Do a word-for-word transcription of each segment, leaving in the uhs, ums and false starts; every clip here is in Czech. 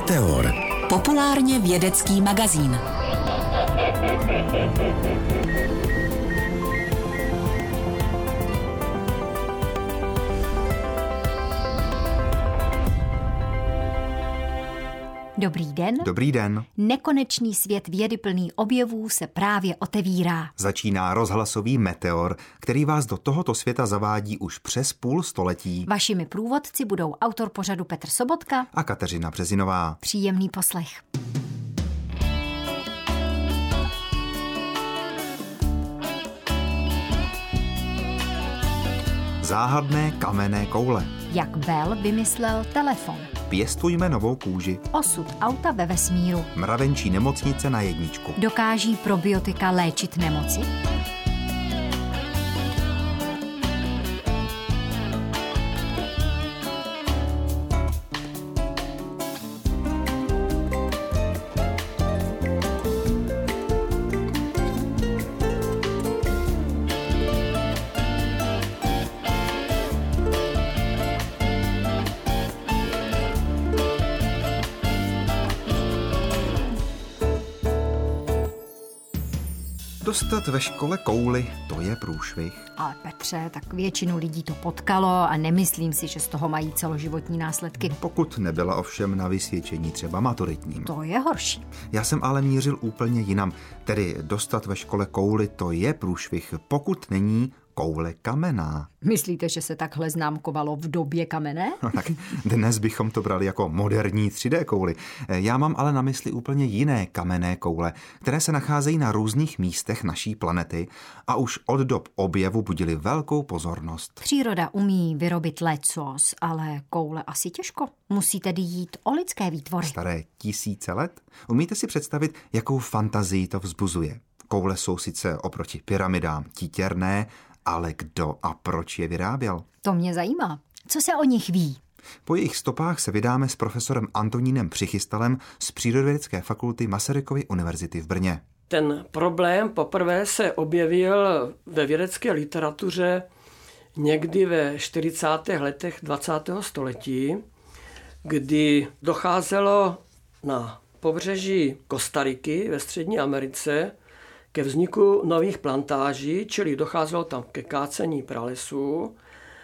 Meteor. Populárně vědecký magazín. Dobrý den. Dobrý den. Nekonečný svět vědy plný objevů se právě otevírá. Začíná rozhlasový Meteor, který vás do tohoto světa zavádí už přes půl století. Vašimi průvodci budou autor pořadu Petr Sobotka a Kateřina Březinová. Příjemný poslech. Záhadné kamenné koule. Jak Bell vymyslel telefon. Pěstujme novou kůži. Osud auta ve vesmíru. Mravenčí nemocnice na jedničku. Dokáží probiotika léčit nemoci? Dostat ve škole kouli, to je průšvih. Ale Petře, tak většinu lidí to potkalo a nemyslím si, že z toho mají celoživotní následky. Pokud nebyla ovšem na vysvědčení třeba maturitním. To je horší. Já jsem ale mířil úplně jinam. Tedy dostat ve škole kouli, to je průšvih, pokud není koule kamenná. Myslíte, že se takhle známkovalo v době kamenné? No tak dnes bychom to brali jako moderní tři dé kouly. Já mám ale na mysli úplně jiné kamenné koule, které se nacházejí na různých místech naší planety a už od dob objevu budily velkou pozornost. Příroda umí vyrobit lecos, ale koule asi těžko. Musí tedy jít o lidské výtvory. Staré tisíce let? Umíte si představit, jakou fantazii to vzbuzuje? Koule jsou sice oproti pyramidám titěrné, ale kdo a proč je vyráběl? To mě zajímá. Co se o nich ví? Po jejich stopách se vydáme s profesorem Antonínem Přichystalem z Přírodovědecké fakulty Masarykovy univerzity v Brně. Ten problém poprvé se objevil ve vědecké literatuře někdy ve čtyřicátých letech dvacátého století, kdy docházelo na pobřeží Kostariky ve Střední Americe ke vzniku nových plantáží, čili docházelo tam ke kácení pralesů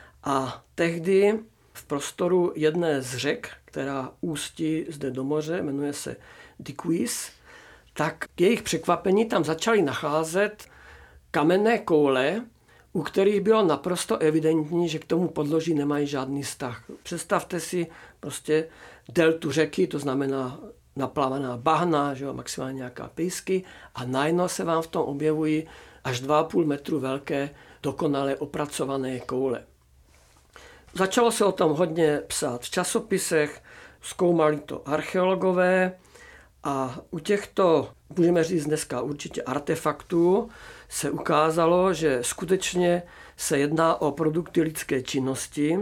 a tehdy v prostoru jedné z řek, která ústí zde do moře, jmenuje se Diquís, tak k jejich překvapení tam začali nacházet kamenné koule, u kterých bylo naprosto evidentní, že k tomu podloží nemají žádný vztah. Představte si prostě deltu řeky, to znamená naplavená bahna, že jo, maximálně nějaká písky a najednou se vám v tom objevují až dva a půl metru velké, dokonale opracované koule. Začalo se o tom hodně psát v časopisech, zkoumali to archeologové a u těchto, můžeme říct dneska určitě artefaktů, se ukázalo, že skutečně se jedná o produkty lidské činnosti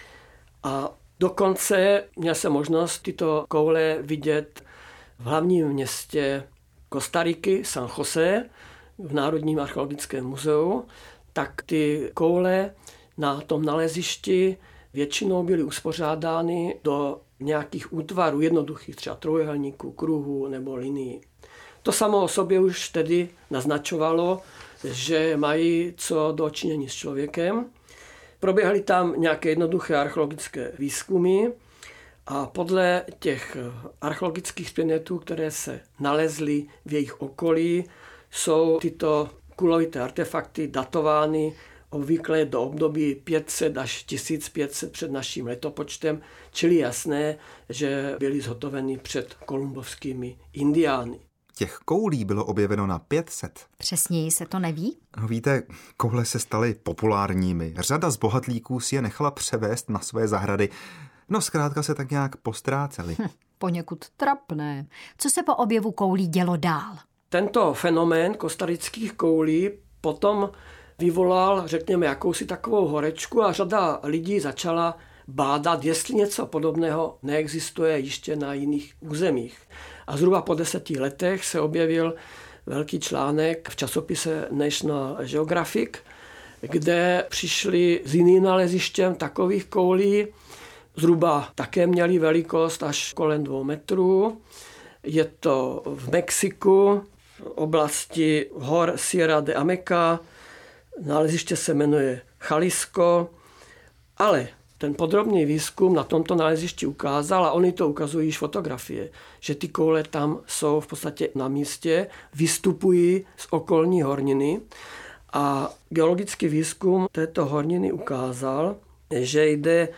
a dokonce měl jsem možnost tyto koule vidět v hlavním městě Kostariky, San José, v Národním archeologickém muzeu, tak ty koule na tom nalezišti většinou byly uspořádány do nějakých útvarů jednoduchých, třeba trojúhelníků, kruhů nebo linií. To samo o sobě už tedy naznačovalo, že mají co do činění s člověkem. Proběhly tam nějaké jednoduché archeologické výzkumy a podle těch archeologických předmětů, které se nalezly v jejich okolí, jsou tyto kulovité artefakty datovány obvykle do období pět set až tisíc pět set před naším letopočtem, čili jasné, že byly zhotoveny před kolumbovskými indiány. Těch koulí bylo objeveno na pět set. Přesněji se to neví? No víte, koule se staly populárními. Řada z bohatlíků si je nechala převést na své zahrady. No zkrátka se tak nějak postráceli. Hm, poněkud trapné. Co se po objevu koulí dělo dál? Tento fenomén kostarických koulí potom vyvolal, řekněme, jakousi takovou horečku a řada lidí začala bádat, jestli něco podobného neexistuje ještě na jiných územích. A zhruba po deseti letech se objevil velký článek v časopise National Geographic, kde přišli s jiným nalezištěm takových koulí zhruba také měly velikost až kolem dvou metrů. Je to v Mexiku, v oblasti hor Sierra de Ameca. Naleziště se jmenuje Jalisco, ale ten podrobný výzkum na tomto nalezišti ukázal, a oni to ukazují již fotografie, že ty koule tam jsou v podstatě na místě, vystupují z okolní horniny a geologický výzkum této horniny ukázal, že jde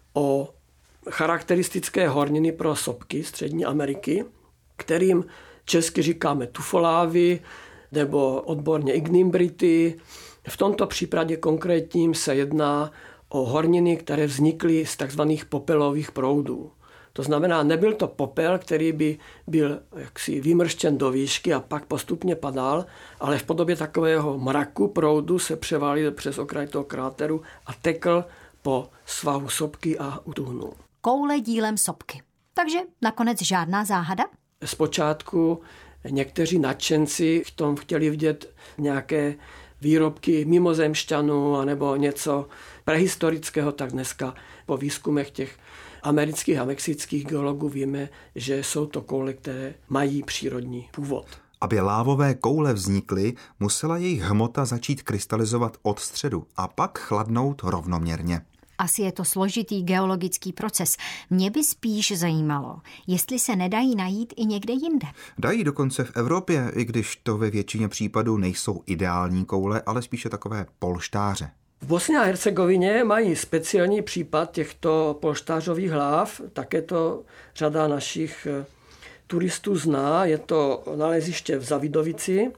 o charakteristické horniny pro sopky Střední Ameriky, kterým česky říkáme tufolávy nebo odborně ignimbrity. V tomto případě konkrétním se jedná o horniny, které vznikly z takzvaných popelových proudů. To znamená, nebyl to popel, který by byl jaksi vymrštěn do výšky a pak postupně padal, ale v podobě takového mraku proudu se převalil přes okraj toho kráteru a tekl po svahu sopky a utuhnul. Koule dílem sopky. Takže nakonec žádná záhada? Zpočátku někteří nadšenci v tom chtěli vidět nějaké výrobky mimozemšťanů anebo něco prehistorického, tak dneska po výzkumech těch amerických a mexických geologů víme, že jsou to koule, které mají přírodní původ. Aby lávové koule vznikly, musela jejich hmota začít krystalizovat od středu a pak chladnout rovnoměrně. Asi je to složitý geologický proces. Mě by spíš zajímalo, jestli se nedají najít i někde jinde. Dají dokonce v Evropě, i když to ve většině případů nejsou ideální koule, ale spíše takové polštáře. V Bosně a Hercegovině mají speciální případ těchto polštářových hlav. Také to řada našich turistů zná. Je to naleziště v Zavidovici.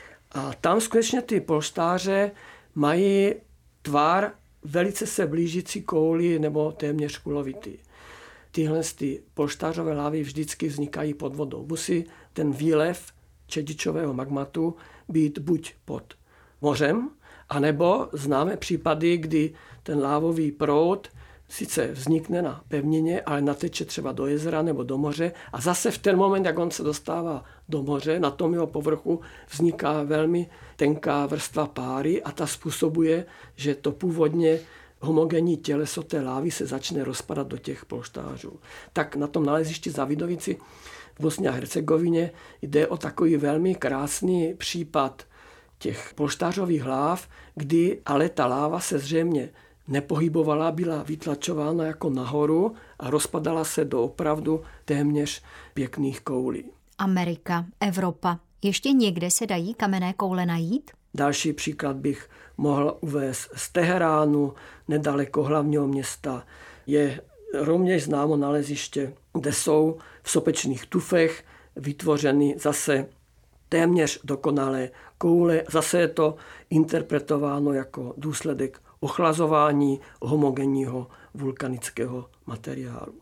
A tam skutečně ty polštáře mají tvar velice se blížící kouli nebo téměř kulovitý. Tyhle ty polštářové lávy vždycky vznikají pod vodou. Musí ten výlev čedičového magmatu být buď pod mořem, anebo známe případy, kdy ten lávový proud sice vznikne na pevnině, ale nateče třeba do jezera nebo do moře a zase v ten moment, jak on se dostává do moře, na tom jeho povrchu vzniká velmi tenká vrstva páry a ta způsobuje, že to původně homogenní těleso té lávy se začne rozpadat do těch polštářů. Tak na tom nalezišti Zavidovici v Bosně a Hercegovině jde o takový velmi krásný případ těch polštářových hlav, kdy ale ta láva se zřejmě nepohybovala, byla vytlačována jako nahoru a rozpadala se do opravdu téměř pěkných koulí. Amerika, Evropa, ještě někde se dají kamenné koule najít? Další příklad bych mohl uvést z Teheránu, nedaleko hlavního města. Je rovněž známo naleziště, kde jsou v sopečných tufech vytvořeny zase téměř dokonalé koule. Zase je to interpretováno jako důsledek ochlazování homogenního vulkanického materiálu.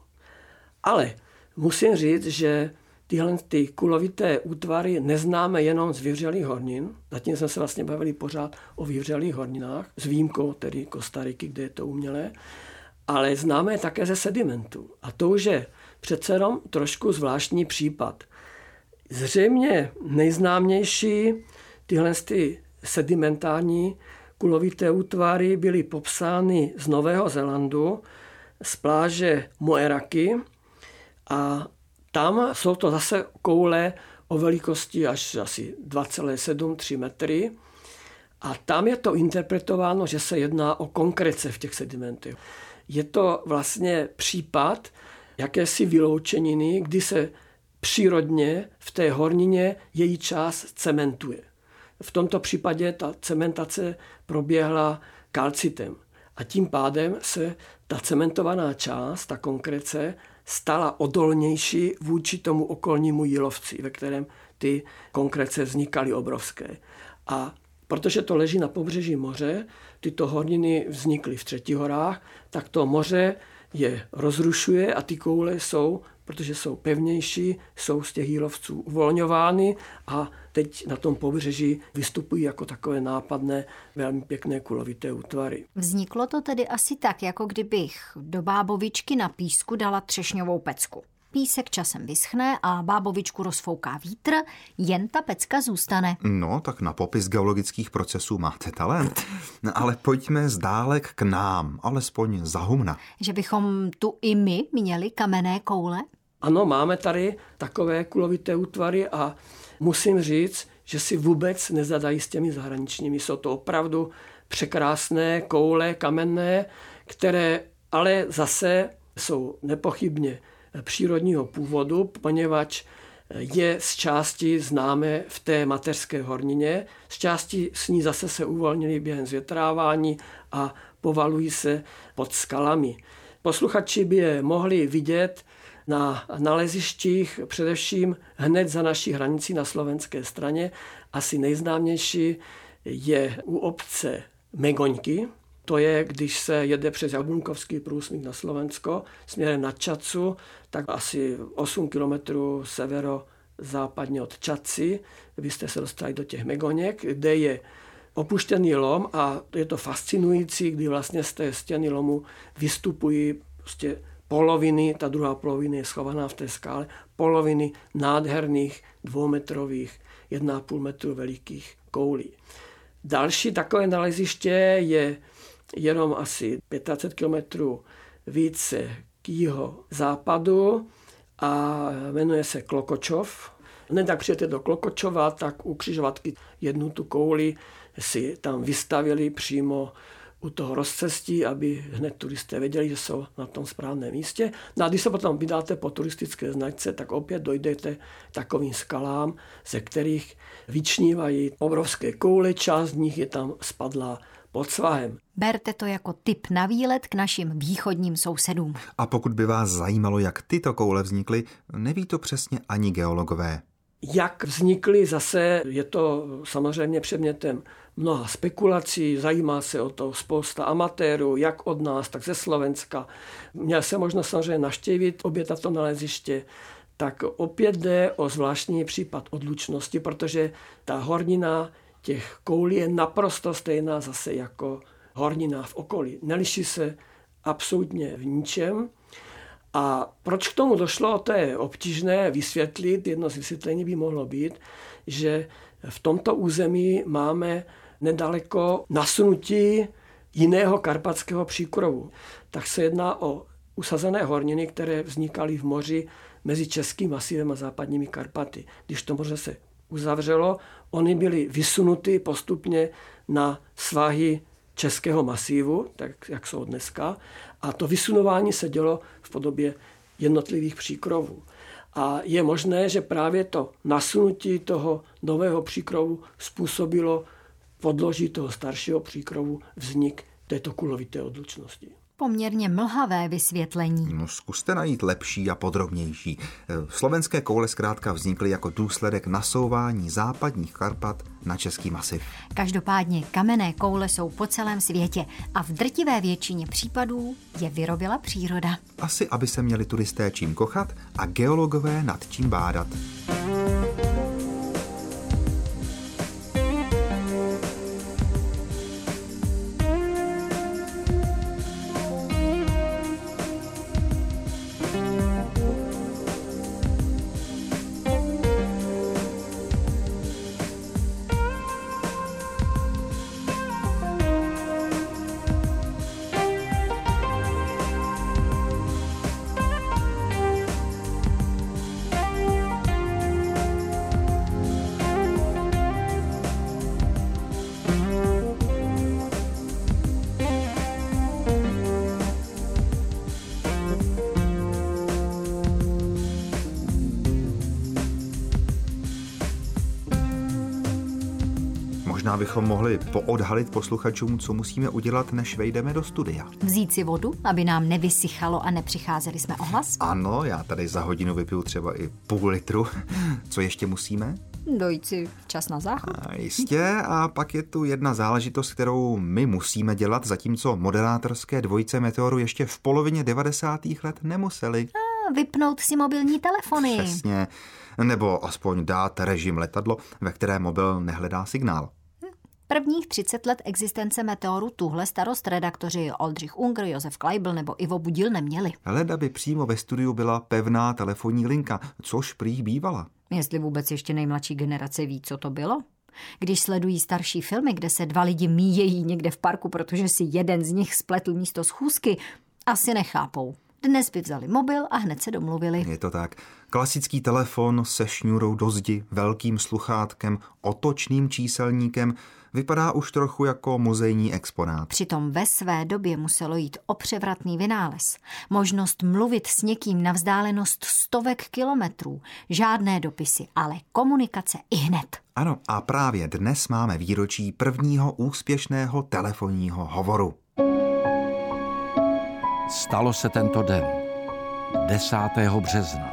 Ale musím říct, že tyhle ty kulovité útvary neznáme jenom z vyvřelých hornin. Zatím jsme se vlastně bavili pořád o vyvřelých horninách, s výjimkou tedy Kostariky, kde je to umělé, ale známe je také ze sedimentu. A to už je přece jenom trošku zvláštní případ. Zřejmě nejznámější tyhle ty sedimentární kulovité útvary byly popsány z Nového Zélandu, z pláže Moeraki a tam jsou to zase koule o velikosti až asi dva celé sedm tři metry a tam je to interpretováno, že se jedná o konkrece v těch sedimentech. Je to vlastně případ jakési vyloučeniny, kdy se přírodně v té hornině její část cementuje. V tomto případě ta cementace proběhla kalcitem a tím pádem se ta cementovaná část, ta konkrece, stala odolnější vůči tomu okolnímu jílovci, ve kterém ty konkrece vznikaly obrovské. A protože to leží na pobřeží moře, tyto horniny vznikly v Třetihorách, tak to moře je rozrušuje a ty koule jsou, protože jsou pevnější, jsou z těch jílovců uvolňovány a teď na tom pobřeží vystupují jako takové nápadné, velmi pěkné kulovité útvary. Vzniklo to tedy asi tak, jako kdybych do bábovičky na písku dala třešňovou pecku. Písek časem vyschne a bábovičku rozfouká vítr, jen ta pecka zůstane. No, tak na popis geologických procesů máte talent. Ale pojďme zdálek k nám, alespoň za humna. Že bychom tu i my měli kamenné koule? Ano, máme tady takové kulovité útvary a musím říct, že si vůbec nezadají s těmi zahraničními. Jsou to opravdu překrásné koule kamenné, které ale zase jsou nepochybně přírodního původu, poněvadž je z části známé v té mateřské hornině, z části s ní zase se uvolnili během zvětrávání a povalují se pod skalami. Posluchači by je mohli vidět na nalezištích, především hned za naší hranicí na slovenské straně. Asi nejznámější je u obce Megoňky. To je, když se jede přes Jablunkovský průsmyk na Slovensko směrem na Čacu, tak asi osm kilometrů severozápadně od Čaci byste se dostali do těch Megoněk, kde je opuštěný lom a je to fascinující, kdy vlastně z té stěny lomu vystupují prostě poloviny, ta druhá polovina je schovaná v té skále, poloviny nádherných dvoumetrových, jedna a půl metru velikých koulí. Další takové naleziště je jenom asi dvacet pět kilometrů více k jiho západu a jmenuje se Klokočov. Hned tak přijete do Klokočova, tak u křižovatky jednu tu kouli si tam vystavili přímo u toho rozcestí, aby hned turisté věděli, že jsou na tom správném místě. No a když se potom vydáte po turistické značce, tak opět dojdete takovým skalám, ze kterých vyčnívají obrovské koule, část z nich je tam spadlá pod svahem. Berte to jako tip na výlet k našim východním sousedům. A pokud by vás zajímalo, jak tyto koule vznikly, neví to přesně ani geologové. Jak vznikly, zase je to samozřejmě předmětem mnoha spekulací, zajímá se o to spousta amatérů, jak od nás, tak ze Slovenska. Měl jsem možnost samozřejmě navštívit obě tato naleziště, tak opět jde o zvláštní případ odlučnosti, protože ta hornina těch koulí je naprosto stejná zase jako hornina v okolí. Neliší se absolutně v ničem. A proč k tomu došlo, to je obtížné vysvětlit. Jedno z vysvětlení by mohlo být, že v tomto území máme nedaleko nasunutí jiného karpatského příkrovu. Tak se jedná o usazené horniny, které vznikaly v moři mezi Českým masivem a západními Karpaty. Když to moře se uzavřelo, oni byly vysunuty postupně na svahy Českého masívu, tak jak jsou dneska, a to vysunování se dělo v podobě jednotlivých příkrovů. A je možné, že právě to nasunutí toho nového příkrovu způsobilo podloží toho staršího příkrovu vznik této kulovité odlučnosti. Poměrně mlhavé vysvětlení. No, zkuste najít lepší a podrobnější. Slovenské koule zkrátka vznikly jako důsledek nasouvání západních Karpat na Český masiv. Každopádně kamenné koule jsou po celém světě a v drtivé většině případů je vyrobila příroda. Asi, aby se měli turisté čím kochat a geologové nad čím bádat. Možná bychom mohli poodhalit posluchačům, co musíme udělat, než vejdeme do studia. Vzít si vodu, aby nám nevysychalo a nepřicházeli jsme o hlas? Ano, já tady za hodinu vypiju třeba i půl litru. Co ještě musíme? Dojít si včas na záchod. A jistě, a pak je tu jedna záležitost, kterou my musíme dělat, zatímco moderátorské dvojice Meteoru ještě v polovině devadesátých let nemuseli. A vypnout si mobilní telefony. Přesně, nebo aspoň dát režim letadlo, ve které mobil nehledá signál. Prvních třicet let existence Meteoru tuhle starost redaktoři Oldřich Unger, Josef Kleibl nebo Ivo Budil neměli. Leda by přímo ve studiu byla pevná telefonní linka, což prý bývala. Jestli vůbec ještě nejmladší generace ví, co to bylo? Když sledují starší filmy, kde se dva lidi míjejí někde v parku, protože si jeden z nich spletl místo schůzky, asi nechápou. Dnes by vzali mobil a hned se domluvili. Je to tak. Klasický telefon se šňůrou do zdi, velkým sluchátkem, otočným číselníkem vypadá už trochu jako muzejní exponát. Přitom ve své době muselo jít o převratný vynález. Možnost mluvit s někým na vzdálenost stovek kilometrů. Žádné dopisy, ale komunikace ihned. Ano, a právě dnes máme výročí prvního úspěšného telefonního hovoru. Stalo se tento den, desátého března.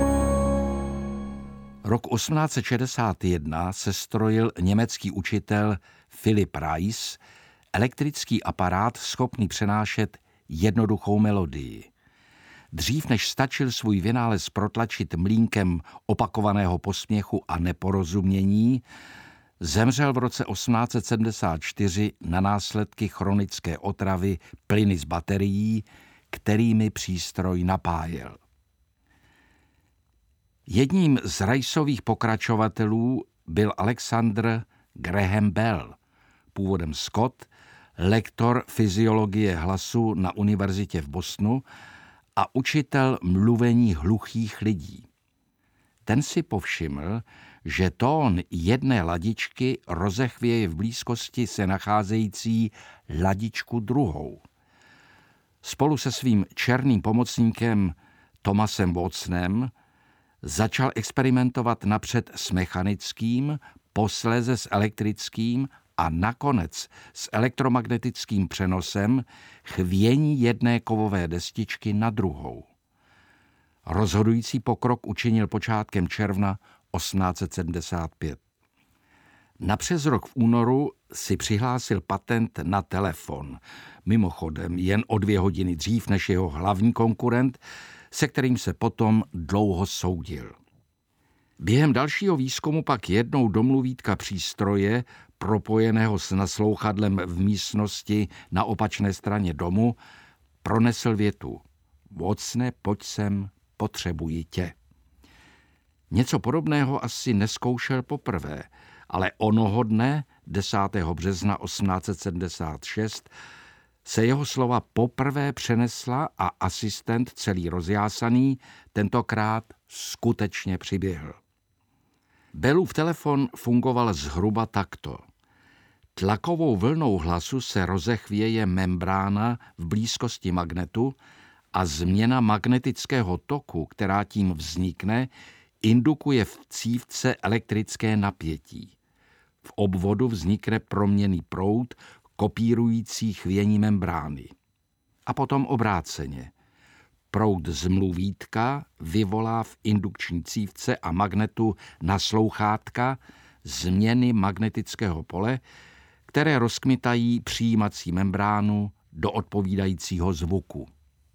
Rok osmnáct set šedesát jedna sestrojil německý učitel Philipp Reis elektrický aparát schopný přenášet jednoduchou melodii. Dřív než stačil svůj vynález protlačit mlýnkem opakovaného posměchu a neporozumění, zemřel v roce osmnáct set sedmdesát čtyři na následky chronické otravy plyny z baterií, kterými přístroj napájel. Jedním z Reisových pokračovatelů byl Alexander Graham Bell, původem Skot, lektor fyziologie hlasu na univerzitě v Bostonu a učitel mluvení hluchých lidí. Ten si povšiml, že tón jedné ladičky rozechvěje v blízkosti se nacházející ladičku druhou. Spolu se svým černým pomocníkem Thomasem Watsonem začal experimentovat napřed s mechanickým, posléze s elektrickým a nakonec s elektromagnetickým přenosem chvění jedné kovové destičky na druhou. Rozhodující pokrok učinil počátkem června osmnáct set sedmdesát pět. Napřes rok v únoru si přihlásil patent na telefon, mimochodem jen o dvě hodiny dřív než jeho hlavní konkurent, se kterým se potom dlouho soudil. Během dalšího výzkumu pak jednou domluvítka přístroje, propojeného s naslouchadlem v místnosti na opačné straně domu, pronesl větu: Watsone, pojď sem, potřebuji tě. Něco podobného asi neskoušel poprvé, ale onoho dne, desátého března osmnáct set sedmdesát šest, se jeho slova poprvé přenesla a asistent, celý rozjásaný, tentokrát skutečně přiběhl. Bellův telefon fungoval zhruba takto. Tlakovou vlnou hlasu se rozechvěje membrána v blízkosti magnetu a změna magnetického toku, která tím vznikne, indukuje v cívce elektrické napětí. V obvodu vznikne proměnný proud, kopírující chvění membrány. A potom obráceně. Proud z mluvítka vyvolá v indukční cívce a magnetu naslouchátka změny magnetického pole, které rozkmitají přijímací membránu do odpovídajícího zvuku.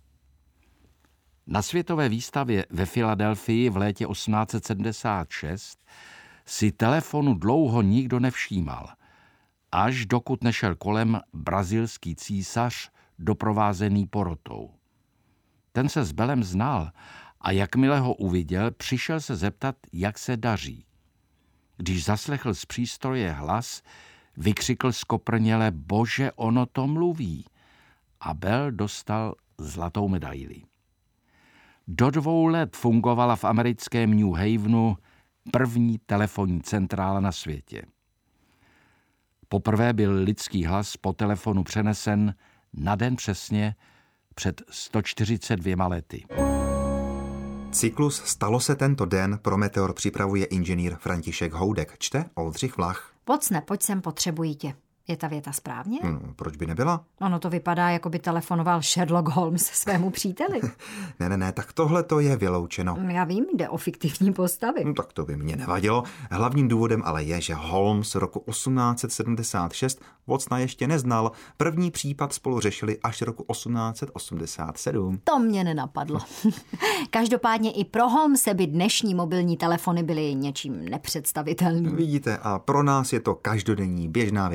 Na světové výstavě ve Filadelfii v létě osmnáct set sedmdesát šest si telefonu dlouho nikdo nevšímal, až dokud nešel kolem brazilský císař doprovázený porotou. Ten se s Bellem znal a jakmile ho uviděl, přišel se zeptat, jak se daří. Když zaslechl z přístroje hlas, vykřikl skoprněle: Bože, ono to mluví! A Bell dostal zlatou medaili. Do dvou let fungovala v americkém New Havenu první telefonní centrála na světě. Poprvé byl lidský hlas po telefonu přenesen na den přesně před sto čtyřiceti dvěma lety. Cyklus Stalo se tento den pro Meteor připravuje inženýr František Houdek. Čte Oldřich Vlach. Watsone, pojď sem, potřebuji tě. Je ta věta správně? Hmm, proč by nebyla? Ono to vypadá, jako by telefonoval Sherlock Holmes svému příteli. ne, ne, ne, tak tohle to je vyloučeno. Já vím, jde o fiktivní postavy. No, tak to by mě nevadilo. Hlavním důvodem ale je, že Holmes roku osmnáct set sedmdesát šest Watsona ještě neznal. První případ spolu řešili až roku osmnáct set osmdesát sedm. To mě nenapadlo. Každopádně i pro Holmese by dnešní mobilní telefony byly něčím nepředstavitelným. Vidíte, a pro nás je to každodenní běžná věc. My se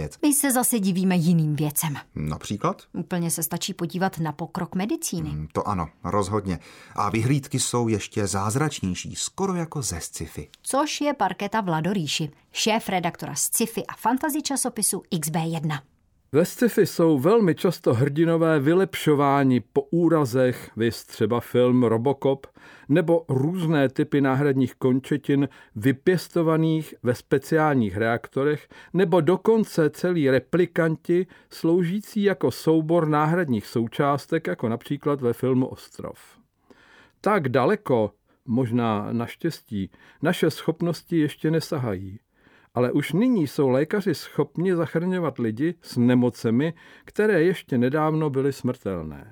se zase divíme jiným věcem. Například? Úplně se stačí podívat na pokrok medicíny. Hmm, to ano, rozhodně. A vyhlídky jsou ještě zázračnější, skoro jako ze sci-fi. Což je Parketa Vladoríši, šéf redaktora sci-fi a fantasy časopisu X B jedna. Ve sci-fi jsou velmi často hrdinové vylepšováni po úrazech, viz třeba film Robocop, nebo různé typy náhradních končetin vypěstovaných ve speciálních reaktorech, nebo dokonce celí replikanti sloužící jako soubor náhradních součástek, jako například ve filmu Ostrov. Tak daleko, možná naštěstí, naše schopnosti ještě nesahají. Ale už nyní jsou lékaři schopni zachraňovat lidi s nemocemi, které ještě nedávno byly smrtelné.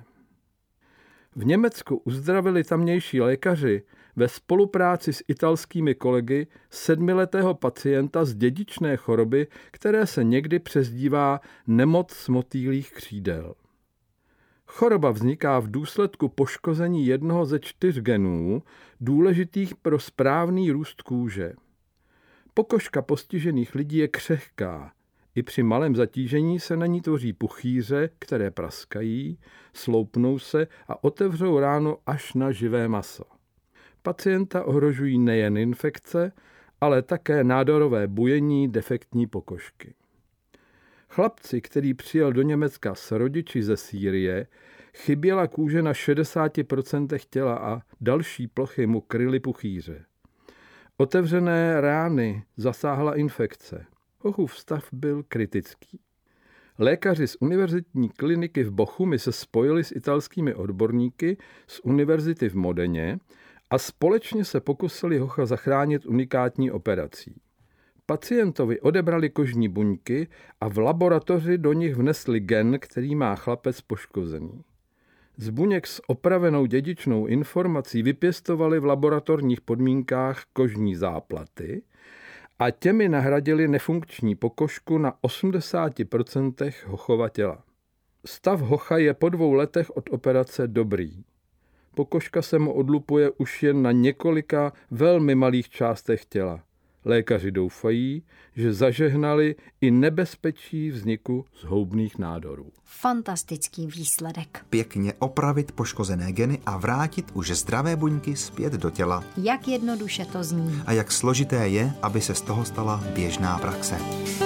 V Německu uzdravili tamnější lékaři ve spolupráci s italskými kolegy sedmiletého pacienta z dědičné choroby, které se někdy přezdívá nemoc motýlích křídel. Choroba vzniká v důsledku poškození jednoho ze čtyř genů, důležitých pro správný růst kůže. Pokožka postižených lidí je křehká. I při malém zatížení se na ní tvoří puchýře, které praskají, sloupnou se a otevřou ránu až na živé maso. Pacienta ohrožují nejen infekce, ale také nádorové bujení defektní pokožky. Chlapci, který přijel do Německa s rodiči ze Sýrie, chyběla kůže na šedesáti procentech těla a další plochy mu kryly puchýře. Otevřené rány zasáhla infekce. Hochův stav byl kritický. Lékaři z univerzitní kliniky v Bochumi se spojili s italskými odborníky z univerzity v Modeně a společně se pokusili Hocha zachránit unikátní operací. Pacientovi odebrali kožní buňky a v laboratoři do nich vnesli gen, který má chlapec poškozený. Z buněk s opravenou dědičnou informací vypěstovali v laboratorních podmínkách kožní záplaty a těmi nahradili nefunkční pokožku na osmdesáti procentech Hochova těla. Stav Hocha je po dvou letech od operace dobrý. Pokožka se mu odlupuje už jen na několika velmi malých částech těla. Lékaři doufají, že zažehnali i nebezpečí vzniku zhoubných nádorů. Fantastický výsledek. Pěkně opravit poškozené geny a vrátit už zdravé buňky zpět do těla. Jak jednoduše to zní. A jak složité je, aby se z toho stala běžná praxe.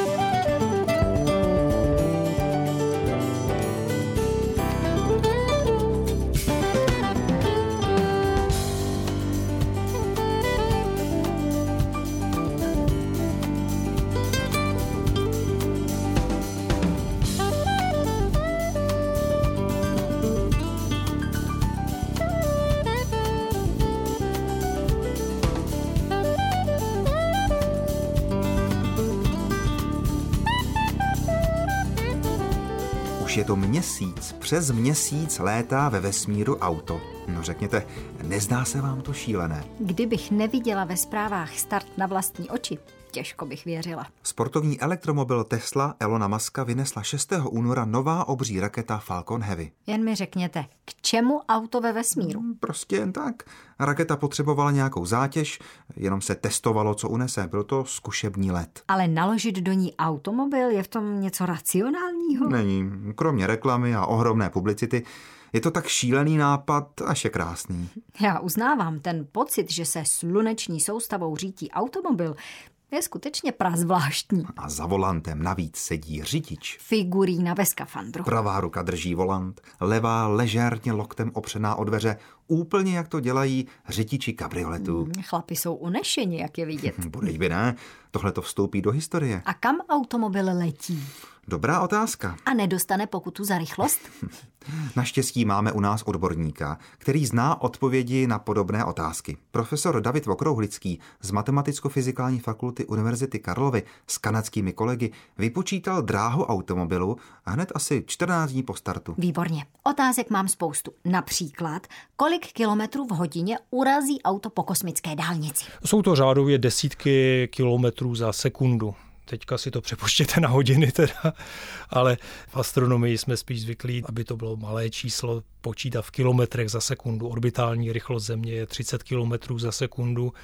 Už je to měsíc, přes měsíc létá ve vesmíru auto. No řekněte, nezdá se vám to šílené? Kdybych neviděla ve zprávách start na vlastní oči, těžko bych věřila. Sportovní elektromobil Tesla Elona Muska vynesla šestého února nová obří raketa Falcon Heavy. Jen mi řekněte, k čemu auto ve vesmíru? Prostě jen tak. Raketa potřebovala nějakou zátěž, jenom se testovalo, co unese. Byl to zkušební let. Ale naložit do ní automobil, je v tom něco racionálního? Není. Kromě reklamy a ohromné publicity, je to tak šílený nápad, až je krásný. Já uznávám, ten pocit, že se sluneční soustavou řítí automobil, je skutečně prazvláštní. A za volantem navíc sedí řidič. Figurína ve skafandru. Pravá ruka drží volant, levá ležérně loktem opřená o dveře, úplně jak to dělají řidiči kabrioletů. Hmm, chlapi jsou unešeni, jak je vidět. Budeš by ne, tohle to vstoupí do historie. A kam automobil letí? Dobrá otázka. A nedostane pokutu za rychlost? Naštěstí máme u nás odborníka, který zná odpovědi na podobné otázky. Profesor David Okrouhlický z Matematicko-fyzikální fakulty Univerzity Karlovy s kanadskými kolegy vypočítal dráhu automobilu hned asi čtrnáct dní po startu. Výborně. Otázek mám spoustu. Například, kolik kilometrů v hodině urazí auto po kosmické dálnici? Jsou to řádově desítky kilometrů za sekundu. Teďka si to přepočtěte na hodiny teda, ale v astronomii jsme spíš zvyklí, aby to bylo malé číslo, počítat v kilometrech za sekundu. Orbitální rychlost Země je třicet kilometrů za sekundu.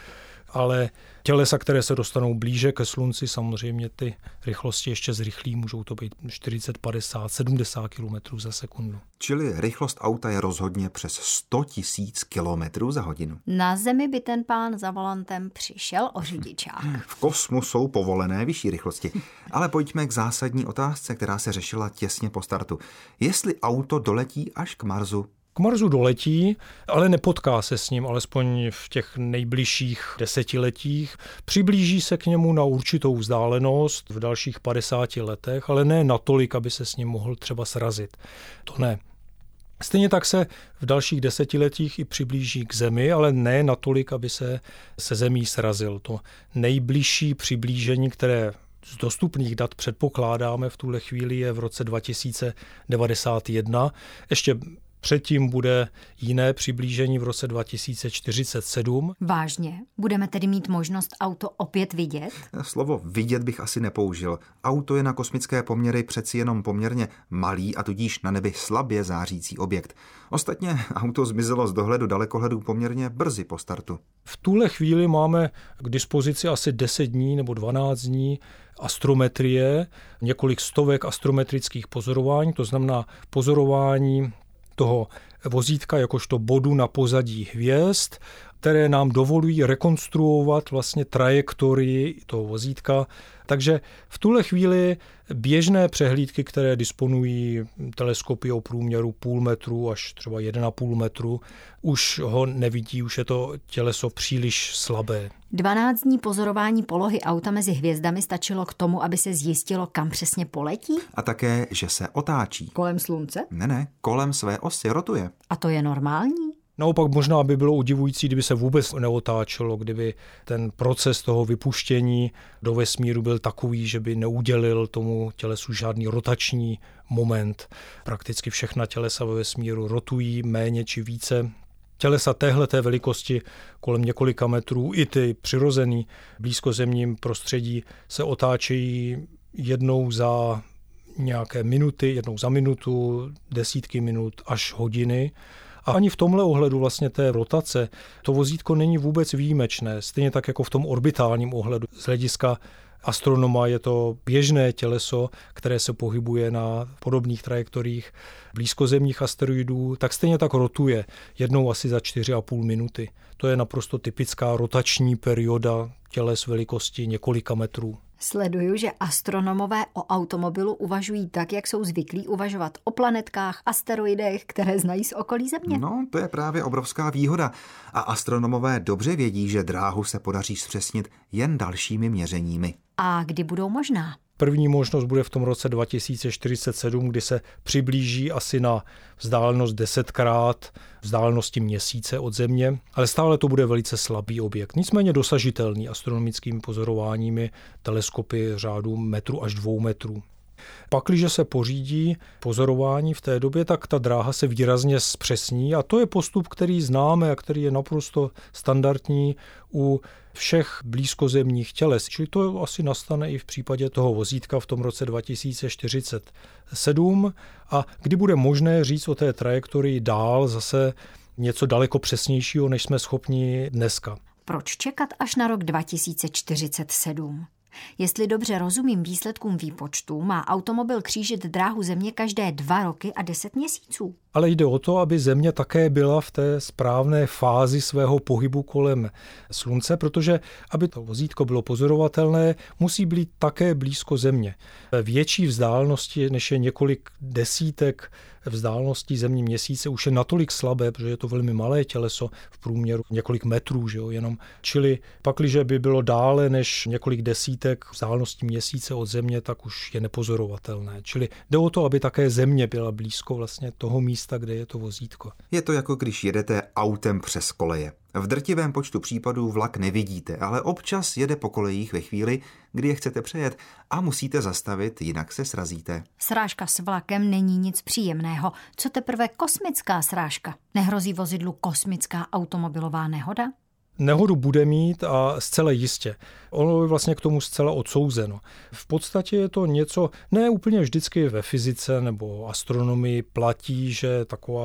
ale tělesa, které se dostanou blíže ke slunci, samozřejmě ty rychlosti ještě zrychlí, můžou to být čtyřicet, padesát, sedmdesát kilometrů za sekundu. Čili rychlost auta je rozhodně přes sto tisíc kilometrů za hodinu. Na Zemi by ten pán za volantem přišel o řidičák. V kosmu jsou povolené vyšší rychlosti. Ale pojďme k zásadní otázce, která se řešila těsně po startu. Jestli auto doletí až k Marsu? K Marsu doletí, ale nepotká se s ním, alespoň v těch nejbližších desetiletích. Přiblíží se k němu na určitou vzdálenost v dalších padesáti letech, ale ne natolik, aby se s ním mohl třeba srazit. To ne. Stejně tak se v dalších desetiletích i přiblíží k Zemi, ale ne natolik, aby se se Zemí srazil. To nejbližší přiblížení, které z dostupných dat předpokládáme v tuhle chvíli, je v roce dva tisíce devadesát jedna. Ještě předtím bude jiné přiblížení v roce dva tisíce čtyřicet sedm. Vážně? Budeme tedy mít možnost auto opět vidět? Slovo vidět bych asi nepoužil. Auto je na kosmické poměry přeci jenom poměrně malý a tudíž na nebi slabě zářící objekt. Ostatně auto zmizelo z dohledu dalekohledů poměrně brzy po startu. V tuhle chvíli máme k dispozici asi deset dní nebo dvanáct dní astrometrie, několik stovek astrometrických pozorování, to znamená pozorování toho vozítka jakožto bodu na pozadí hvězd, které nám dovolují rekonstruovat vlastně trajektorii toho vozítka. Takže v tuhle chvíli běžné přehlídky, které disponují teleskopy o průměru půl metru až třeba jeden a půl metru, už ho nevidí, už je to těleso příliš slabé. dvanáct dní pozorování polohy auta mezi hvězdami stačilo k tomu, aby se zjistilo, kam přesně poletí? A také, že se otáčí. Kolem slunce? Ne, ne, kolem své osy rotuje. A to je normální? Naopak možná by bylo udivující, kdyby se vůbec neotáčelo, kdyby ten proces toho vypuštění do vesmíru byl takový, že by neudělil tomu tělesu žádný rotační moment. Prakticky všechna tělesa ve vesmíru rotují méně či více. Tělesa téhleté velikosti kolem několika metrů, i ty přirozený blízkozemním prostředí, se otáčejí jednou za nějaké minuty, jednou za minutu, desítky minut až hodiny. A ani v tomhle ohledu vlastně té rotace to vozítko není vůbec výjimečné, stejně tak jako v tom orbitálním ohledu. Z hlediska astronoma je to běžné těleso, které se pohybuje na podobných trajektoriích blízkozemních asteroidů, tak stejně tak rotuje jednou asi za čtyři a půl minuty. To je naprosto typická rotační perioda těles velikosti několika metrů. Sleduju, že astronomové o automobilu uvažují tak, jak jsou zvyklí uvažovat o planetkách, asteroidech, které znají z okolí Země. No, to je právě obrovská výhoda. A astronomové dobře vědí, že dráhu se podaří zpřesnit jen dalšími měřeními. A kdy budou možná? První možnost bude v tom roce dva tisíce čtyřicet sedm, kdy se přiblíží asi na vzdálenost desetkrát vzdálenosti Měsíce od Země, ale stále to bude velice slabý objekt. Nicméně dosažitelný astronomickými pozorováními teleskopy řádu metru až dvou metrů. Pakliže se pořídí pozorování v té době, tak ta dráha se výrazně zpřesní a to je postup, který známe a který je naprosto standardní u všech blízkozemních těles. Čili to asi nastane i v případě toho vozítka v tom roce dva tisíce čtyřicet sedm a kdy bude možné říct o té trajektorii dál zase něco daleko přesnějšího, než jsme schopni dneska. Proč čekat až na rok dva tisíce čtyřicet sedm? Jestli dobře rozumím výsledkům výpočtu, má automobil křížit dráhu Země každé dva roky a deset měsíců. Ale jde o to, aby Země také byla v té správné fázi svého pohybu kolem Slunce, protože aby to vozítko bylo pozorovatelné, musí být také blízko Země. Ve větší vzdálenosti, než je několik desítek vzdáleností Země Měsíce, už je natolik slabé, protože je to velmi malé těleso, v průměru několik metrů, že jo, jenom. Čili pakliže by bylo dále než několik desítek vzdáleností Měsíce od Země, tak už je nepozorovatelné. Čili jde o to, aby také Země byla blízko vlastně toho místa, kde je to vozítko. Je to jako když jedete autem přes koleje. V drtivém počtu případů vlak nevidíte, ale občas jede po kolejích ve chvíli, kdy je chcete přejet a musíte zastavit, jinak se srazíte. Srážka s vlakem není nic příjemného. Co teprve kosmická srážka? Nehrozí vozidlu kosmická automobilová nehoda? Nehodu bude mít a zcela jistě. Ono je vlastně k tomu zcela odsouzeno. V podstatě je to něco, ne úplně vždycky ve fyzice nebo astronomii platí, že taková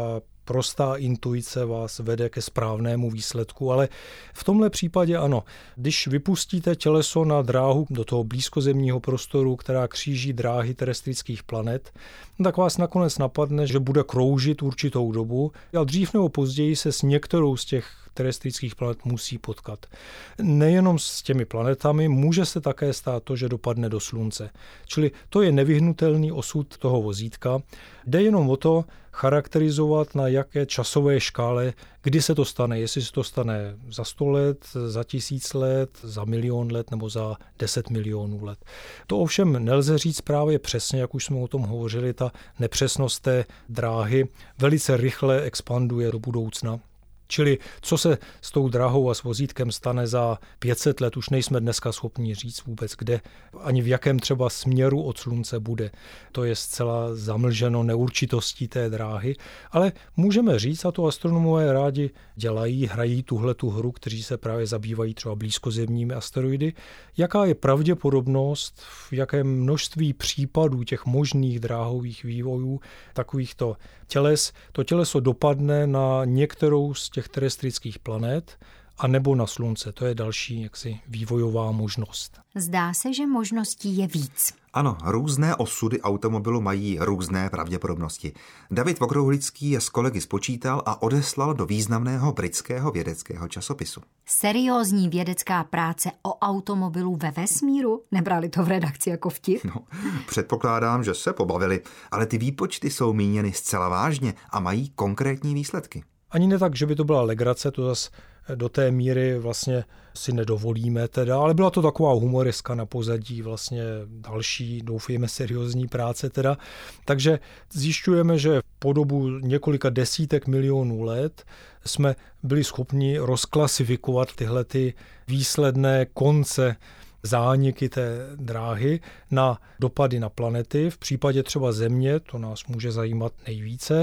prostá intuice vás vede ke správnému výsledku, ale v tomhle případě ano. Když vypustíte těleso na dráhu do toho blízkozemního prostoru, která kříží dráhy terestrických planet, tak vás nakonec napadne, že bude kroužit určitou dobu a dřív nebo později se s některou z těch terestrických planet musí potkat. Nejenom s těmi planetami, může se také stát to, že dopadne do Slunce. Čili to je nevyhnutelný osud toho vozítka. Jde jenom o to charakterizovat, na jaké časové škále, kdy se to stane. Jestli se to stane za sto let, za tisíc let, za milion let nebo za deset milionů let. To ovšem nelze říct právě přesně, jak už jsme o tom hovořili, ta nepřesnost té dráhy velice rychle expanduje do budoucna. Čili co se s tou dráhou a s vozítkem stane za pět set let, už nejsme dneska schopni říct vůbec kde, ani v jakém třeba směru od Slunce bude. To je zcela zamlženo neurčitostí té dráhy, ale můžeme říct, a to astronomové rádi dělají, hrají tuhletu hru, kteří se právě zabývají třeba blízkozemními asteroidy, jaká je pravděpodobnost, v jakém množství případů těch možných dráhových vývojů takovýchto těles, to těleso dopadne na některou z těch terestrických planet a nebo na Slunce. To je další jaksi vývojová možnost. Zdá se, že možností je víc. Ano, různé osudy automobilu mají různé pravděpodobnosti. David Okrouhlický je s kolegy spočítal a odeslal do významného britského vědeckého časopisu. Seriózní vědecká práce o automobilu ve vesmíru? Nebrali to v redakci jako vtip? No, předpokládám, že se pobavili, ale ty výpočty jsou míněny zcela vážně a mají konkrétní výsledky. Ani ne tak, že by to byla legrace, to zase do té míry vlastně si nedovolíme teda, ale byla to taková humoriska na pozadí vlastně další, doufejme, seriózní práce teda. Takže zjišťujeme, že po dobu několika desítek milionů let jsme byli schopni rozklasifikovat tyhle ty výsledné konce zániky té dráhy na dopady na planety. V případě třeba Země, to nás může zajímat nejvíce,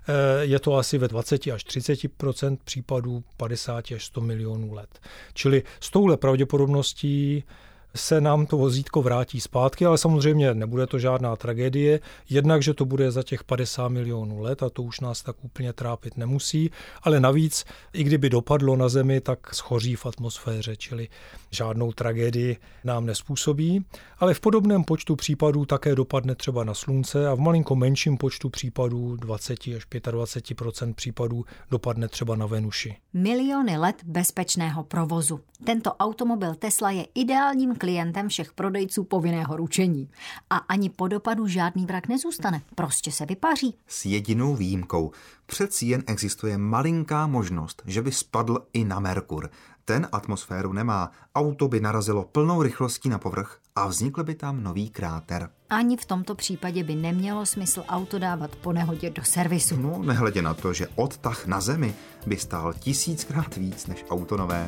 je to asi ve dvacet až třicet procent případů padesát až sto milionů let. Čili s touhle pravděpodobností se nám to vozítko vrátí zpátky, ale samozřejmě nebude to žádná tragédie, jednak, že to bude za těch padesát milionů let a to už nás tak úplně trápit nemusí, ale navíc, i kdyby dopadlo na Zemi, tak schoří v atmosféře, čili žádnou tragédii nám nespůsobí, ale v podobném počtu případů také dopadne třeba na Slunce a v malinko menším počtu případů, dvacet až dvacet pět procent případů, dopadne třeba na Venuši. Miliony let bezpečného provozu. Tento automobil Tesla je ideálním klientem všech prodejců povinného ručení. A ani po dopadu žádný vrak nezůstane, prostě se vypaří. S jedinou výjimkou. Přeci jen existuje malinká možnost, že by spadl i na Merkur. Ten atmosféru nemá, auto by narazilo plnou rychlostí na povrch a vznikl by tam nový kráter. Ani v tomto případě by nemělo smysl auto dávat po nehodě do servisu. No, nehledě na to, že odtah na Zemi by stál tisíckrát víc než auto nové.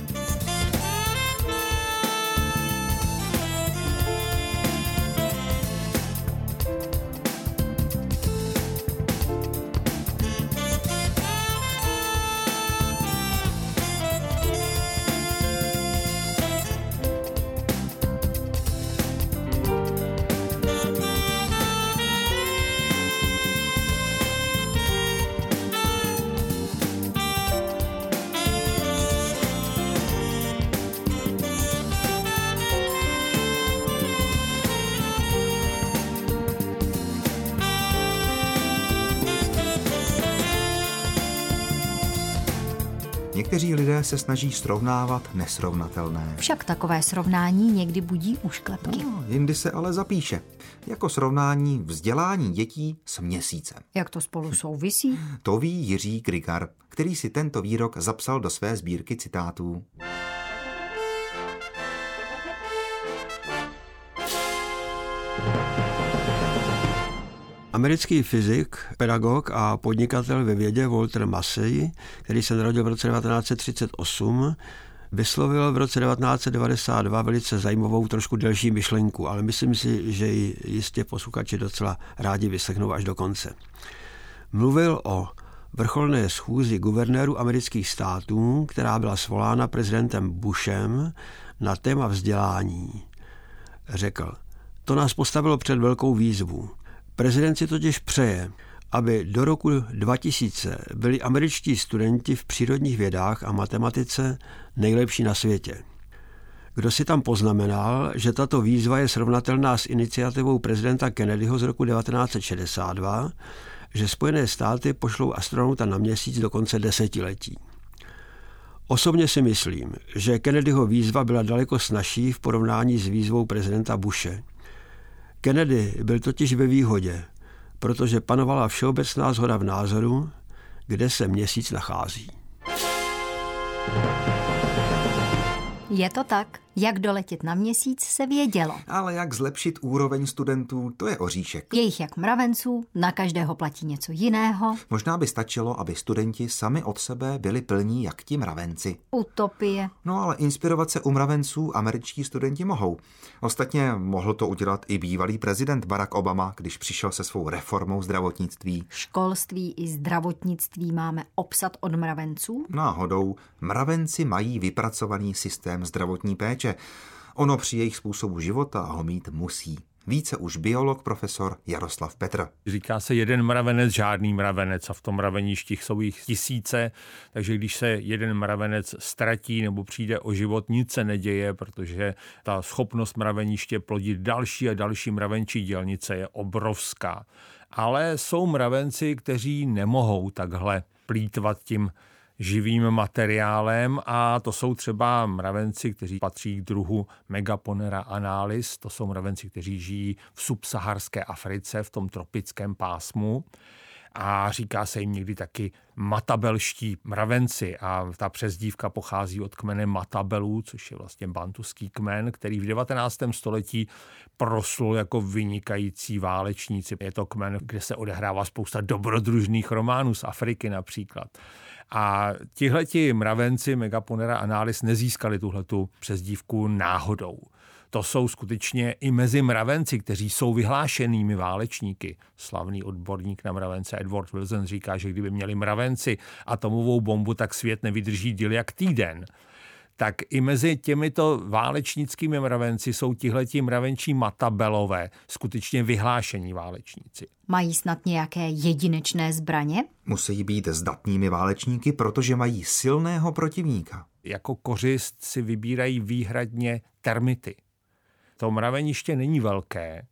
Někteří lidé se snaží srovnávat nesrovnatelné. Však takové srovnání někdy budí úšklepky. No, jindy se ale zapíše. Jako srovnání vzdělání dětí s měsícem. Jak to spolu souvisí? To ví Jiří Grigar, který si tento výrok zapsal do své sbírky citátů. Americký fyzik, pedagog a podnikatel ve vědě Walter Massey, který se narodil v roce devatenáct set třicet osm, vyslovil v roce devatenáct set devadesát dva velice zajímavou, trošku delší myšlenku, ale myslím si, že ji jistě posluchači docela rádi vyslechnou až do konce. Mluvil o vrcholné schůzi guvernérů amerických států, která byla svolána prezidentem Bushem na téma vzdělání. Řekl, to nás postavilo před velkou výzvu. Prezident si totiž přeje, aby do roku dva tisíce byli američtí studenti v přírodních vědách a matematice nejlepší na světě. Kdo si tam poznamenal, že tato výzva je srovnatelná s iniciativou prezidenta Kennedyho z roku devatenáct set šedesát dva, že Spojené státy pošlou astronauta na měsíc do konce desetiletí. Osobně si myslím, že Kennedyho výzva byla daleko snazší v porovnání s výzvou prezidenta Bushe. Kennedy byl totiž ve výhodě, protože panovala všeobecná shoda v názoru, kde se měsíc nachází. Je to tak. Jak doletět na měsíc se vědělo. Ale jak zlepšit úroveň studentů, to je oříšek. Je jich jak mravenců, na každého platí něco jiného. Možná by stačilo, aby studenti sami od sebe byli plní jak ti mravenci. Utopie. No ale inspirovat se u mravenců američtí studenti mohou. Ostatně mohl to udělat i bývalý prezident Barack Obama, když přišel se svou reformou zdravotnictví. Školství i zdravotnictví máme obsat od mravenců? Náhodou, mravenci mají vypracovaný systém zdravotní péče. Ono při jejich způsobu života ho mít musí. Více už biolog profesor Jaroslav Petr. Říká se jeden mravenec, žádný mravenec a v tom mraveništích jsou jich tisíce, takže když se jeden mravenec ztratí nebo přijde o život, nic se neděje, protože ta schopnost mraveniště plodit další a další mravenčí dělnice je obrovská. Ale jsou mravenci, kteří nemohou takhle plýtvat tím živým materiálem a to jsou třeba mravenci, kteří patří k druhu Megaponera analis. To jsou mravenci, kteří žijí v subsaharské Africe, v tom tropickém pásmu. A říká se jim někdy taky matabelští mravenci a ta přezdívka pochází od kmene Matabelů, což je vlastně bantuský kmen, který v devatenáctém století proslul jako vynikající válečníci. Je to kmen, kde se odehrává spousta dobrodružných románů z Afriky například. A tihleti mravenci Megaponera analis nezískali tuhletu přezdívku náhodou. To jsou skutečně i mezi mravenci, kteří jsou vyhlášenými válečníky. Slavný odborník na mravence Edward Wilson říká, že kdyby měli mravenci atomovou bombu, tak svět nevydrží díl jak týden. Tak i mezi těmito válečnickými mravenci jsou tihleti mravenčí matabelové, skutečně vyhlášení válečníci. Mají snad nějaké jedinečné zbraně? Musí být zdatnými válečníky, protože mají silného protivníka. Jako kořist si vybírají výhradně termity. To mraveniště není velké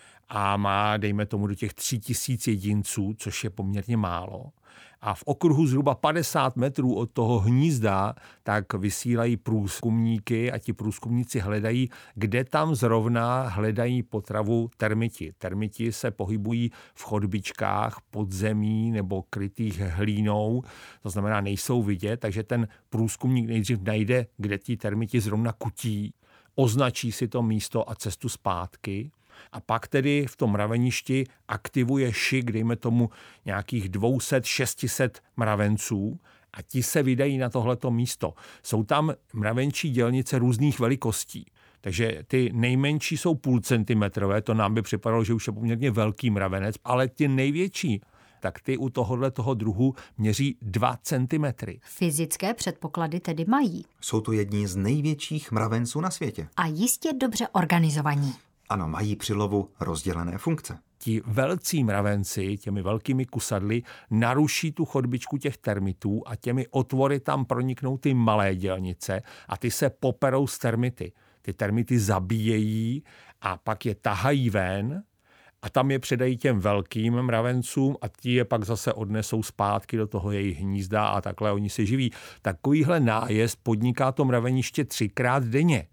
a má, dejme tomu, do těch tři tisíc jedinců, což je poměrně málo. A v okruhu zhruba padesát metrů od toho hnízda tak vysílají průzkumníky a ti průzkumníci hledají, kde tam zrovna hledají potravu termiti. Termiti se pohybují v chodbičkách, podzemí nebo krytých hlínou, to znamená nejsou vidět, takže ten průzkumník nejdřív najde, kde ti termiti zrovna kutí, označí si to místo a cestu zpátky. A pak tedy v tom mraveništi aktivuje šik, dejme tomu nějakých dvě stě až šest set mravenců a ti se vydají na tohleto místo. Jsou tam mravenčí dělnice různých velikostí. Takže ty nejmenší jsou půl centimetrové, to nám by připadalo, že už je poměrně velký mravenec, ale ty největší, tak ty u tohohle toho druhu měří dva centimetry. Fyzické předpoklady tedy mají. Jsou to jedni z největších mravenců na světě. A jistě dobře organizovaní. Ano, mají při lovu rozdělené funkce. Ti velcí mravenci těmi velkými kusadly naruší tu chodbičku těch termitů a těmi otvory tam proniknou ty malé dělnice a ty se poperou s termity. Ty termity zabíjejí a pak je tahají ven a tam je předají těm velkým mravencům a ti je pak zase odnesou zpátky do toho jejich hnízda a takhle oni se živí. Takovýhle nájezd podniká to mraveniště třikrát denně.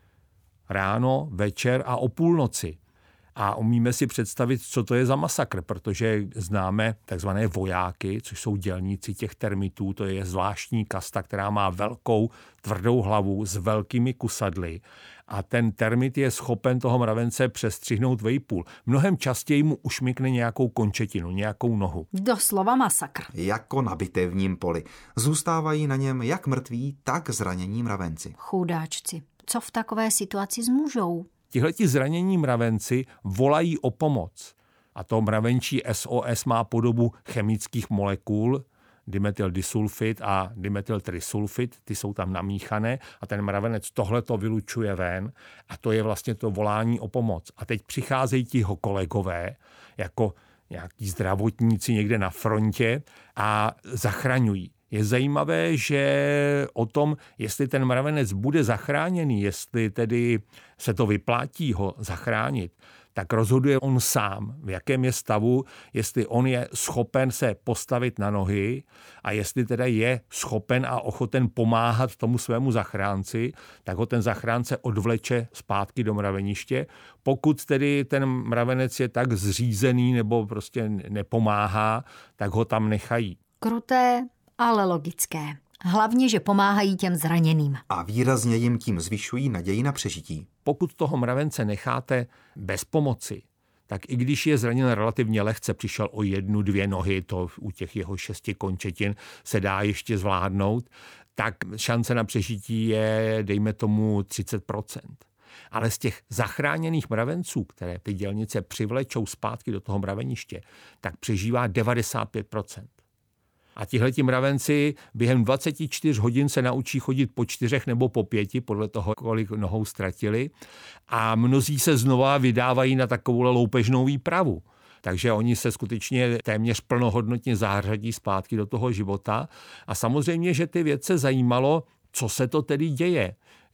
Ráno, večer a o půlnoci. A umíme si představit, co to je za masakr, protože známe takzvané vojáky, což jsou dělníci těch termitů, to je zvláštní kasta, která má velkou, tvrdou hlavu s velkými kusadly. A ten termit je schopen toho mravence přestřihnout vejpůl. Mnohem častěji mu ušmykne nějakou končetinu, nějakou nohu. Doslova masakr. Jako na bitevním poli. Zůstávají na něm jak mrtví, tak zranění mravenci. Chudáčci. Co v takové situaci zmůžou? Tihleti zranění mravenci volají o pomoc. A to mravenčí S O S má podobu chemických molekul, dimethyldisulfid a dimethyltrisulfid, ty jsou tam namíchané a ten mravenec tohleto vylučuje ven a to je vlastně to volání o pomoc. A teď přicházejí ti jeho kolegové, jako nějaký zdravotníci někde na frontě a zachraňují. Je zajímavé, že o tom, jestli ten mravenec bude zachráněný, jestli tedy se to vyplatí ho zachránit, tak rozhoduje on sám, v jakém je stavu, jestli on je schopen se postavit na nohy a jestli teda je schopen a ochoten pomáhat tomu svému zachránci, tak ho ten zachránce odvleče zpátky do mraveniště. Pokud tedy ten mravenec je tak zřízený nebo prostě nepomáhá, tak ho tam nechají. Kruté, ale logické. Hlavně, že pomáhají těm zraněným. A výrazně jim tím zvyšují naději na přežití. Pokud toho mravence necháte bez pomoci, tak i když je zraněn relativně lehce, přišel o jednu, dvě nohy, to u těch jeho šesti končetin se dá ještě zvládnout, tak šance na přežití je, dejme tomu, třicet procent. Ale z těch zachráněných mravenců, které ty dělnice přivlečou zpátky do toho mraveniště, tak přežívá devadesát pět procent. A tihleti mravenci během dvacet čtyři hodin se naučí chodit po čtyřech nebo po pěti, podle toho, kolik nohou ztratili. A mnozí se znova vydávají na takovou loupežnou výpravu. Takže oni se skutečně téměř plnohodnotně zařadí zpátky do toho života. A samozřejmě, že ty vědce zajímalo, co se to tedy děje,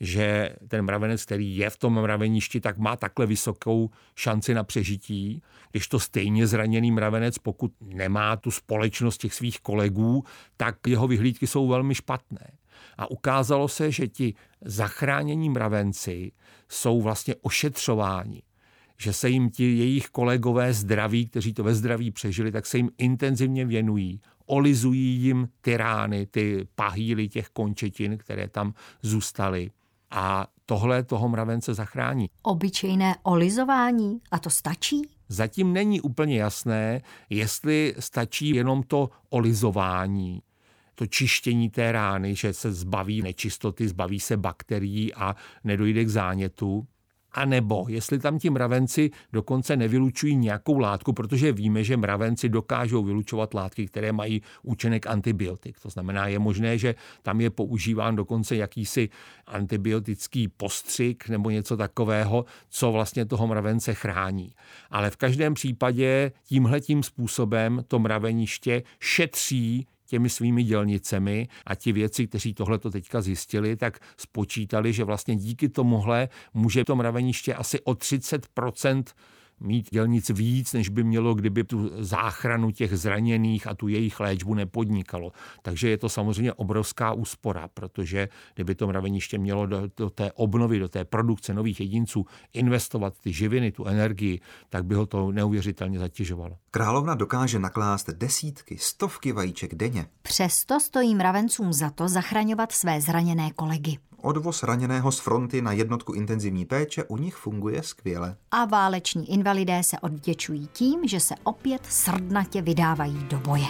že ten mravenec, který je v tom mraveništi, tak má takhle vysokou šanci na přežití, když to stejně zraněný mravenec, pokud nemá tu společnost těch svých kolegů, tak jeho vyhlídky jsou velmi špatné. A ukázalo se, že ti zachránění mravenci jsou vlastně ošetřováni, že se jim ti jejich kolegové zdraví, kteří to ve zdraví přežili, tak se jim intenzivně věnují, olizují jim ty rány, ty pahýly těch končetin, které tam zůstaly. A tohle toho mravence zachrání. Obyčejné olizování? A to stačí? Zatím není úplně jasné, jestli stačí jenom to olizování, to čištění té rány, že se zbaví nečistoty, zbaví se bakterií a nedojde k zánětu. A nebo jestli tam ti mravenci dokonce nevylučují nějakou látku, protože víme, že mravenci dokážou vylučovat látky, které mají účinek antibiotik. To znamená, je možné, že tam je používán dokonce jakýsi antibiotický postřik nebo něco takového, co vlastně toho mravence chrání. Ale v každém případě tímhletím způsobem to mraveniště šetří těmi svými dělnicemi a ti vědci, kteří tohleto teďka zjistili, tak spočítali, že vlastně díky tomuhle může to mraveniště asi o třicet procent mít dělnic víc, než by mělo, kdyby tu záchranu těch zraněných a tu jejich léčbu nepodnikalo. Takže je to samozřejmě obrovská úspora, protože kdyby to mraveniště mělo do, do té obnovy, do té produkce nových jedinců investovat ty živiny, tu energii, tak by ho to neuvěřitelně zatěžovalo. Královna dokáže naklást desítky, stovky vajíček denně. Přesto stojí mravencům za to zachraňovat své zraněné kolegy. Odvoz raněného z fronty na jednotku intenzivní péče u nich funguje skvěle. A váleční invalidé se odvděčují tím, že se opět srdnatě vydávají do boje.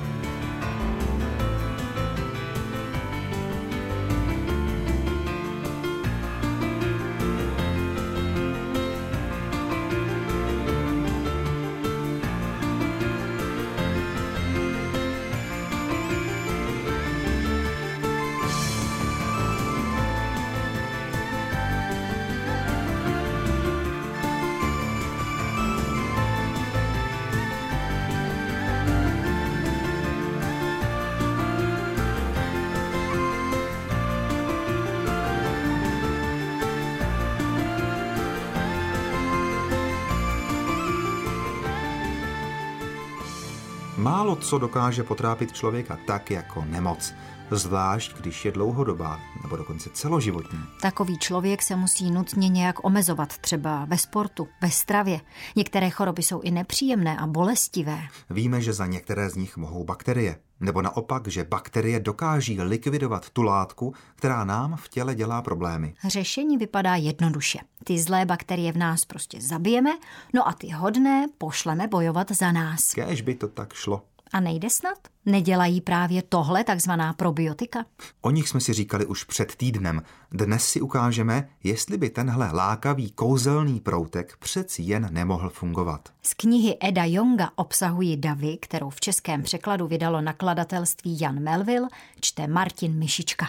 Málo co dokáže potrápit člověka tak jako nemoc, zvlášť když je dlouhodobá nebo dokonce celoživotní. Takový člověk se musí nutně nějak omezovat, třeba ve sportu, ve stravě. Některé choroby jsou i nepříjemné a bolestivé. Víme, že za některé z nich mohou bakterie, nebo naopak, že bakterie dokáží likvidovat tu látku, která nám v těle dělá problémy. Řešení vypadá jednoduše. Ty zlé bakterie v nás prostě zabijeme, no a ty hodné pošleme bojovat za nás. Kéž by to tak šlo. A nejde snad? Nedělají právě tohle takzvaná probiotika? O nich jsme si říkali už před týdnem. Dnes si ukážeme, jestli by tenhle lákavý kouzelný proutek přeci jen nemohl fungovat. Z knihy Eda Jonga Obsahují davy, kterou v českém překladu vydalo nakladatelství Jan Melville, čte Martin Mišička.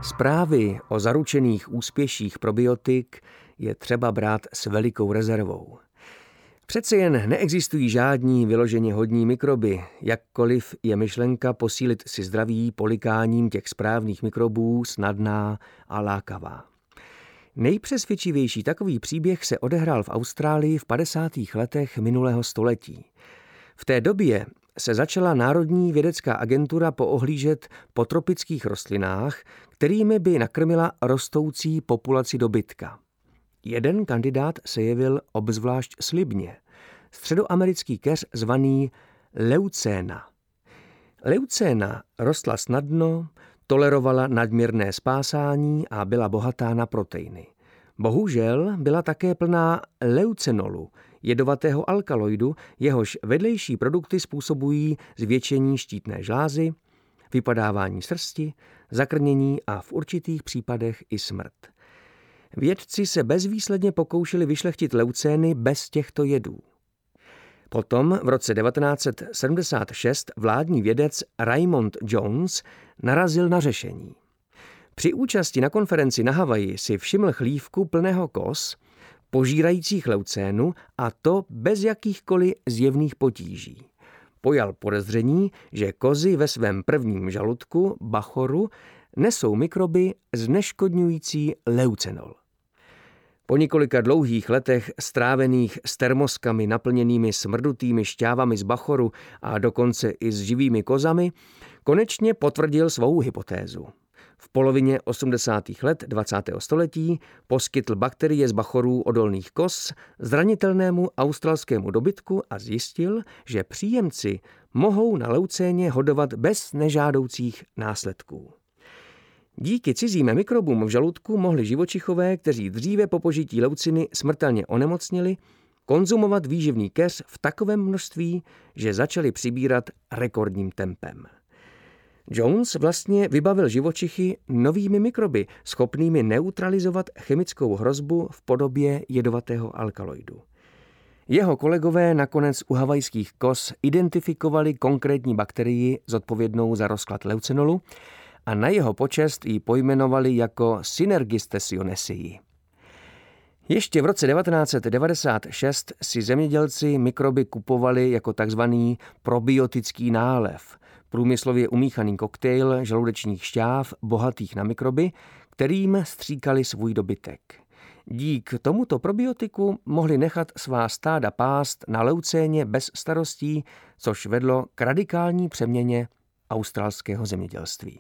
Zprávy o zaručených úspěších probiotik je třeba brát s velikou rezervou. Přece jen neexistují žádní vyloženě hodní mikroby, jakkoliv je myšlenka posílit si zdraví polikáním těch správných mikrobů snadná a lákavá. Nejpřesvědčivější takový příběh se odehrál v Austrálii v padesátých letech minulého století. V té době se začala Národní vědecká agentura poohlížet po tropických rostlinách, kterými by nakrmila rostoucí populaci dobytka. Jeden kandidát se jevil obzvlášť slibně. Středoamerický keř zvaný leucéna. Leucéna rostla snadno, tolerovala nadměrné spásání a byla bohatá na proteiny. Bohužel byla také plná leucenolu, jedovatého alkaloidu, jehož vedlejší produkty způsobují zvětšení štítné žlázy, vypadávání srsti, zakrnění a v určitých případech i smrt. Vědci se bezvýsledně pokoušeli vyšlechtit leucény bez těchto jedů. Potom v roce devatenáct set sedmdesát šest vládní vědec Raymond Jones narazil na řešení. Při účasti na konferenci na Havaji si všiml chlívku plného koz, požírajících leucénu, a to bez jakýchkoliv zjevných potíží. Pojal podezření, že kozy ve svém prvním žaludku, bachoru, nesou mikroby zneškodňující leucenol. Po několika dlouhých letech strávených s termoskami naplněnými smrdutými šťávami z bachoru a dokonce i s živými kozami, konečně potvrdil svou hypotézu. V polovině osmdesátých let dvacátého století poskytl bakterie z bachorů odolných koz zranitelnému australskému dobytku a zjistil, že příjemci mohou na leucéně hodovat bez nežádoucích následků. Díky cizím mikrobům v žaludku mohli živočichové, kteří dříve po požití leuciny smrtelně onemocněli, konzumovat výživný keř v takovém množství, že začali přibírat rekordním tempem. Jones vlastně vybavil živočichy novými mikroby, schopnými neutralizovat chemickou hrozbu v podobě jedovatého alkaloidu. Jeho kolegové nakonec u havajských koz identifikovali konkrétní bakterii zodpovědnou za rozklad leucenolu a na jeho počest ji pojmenovali jako Synergistes ionesii. Ještě v roce devatenáct set devadesát šest si zemědělci mikroby kupovali jako takzvaný probiotický nálev, průmyslově umíchaný koktejl žaludečních šťáv bohatých na mikroby, kterým stříkali svůj dobytek. Dík tomuto probiotiku mohli nechat svá stáda pást na leucéně bez starostí, což vedlo k radikální přeměně australského zemědělství.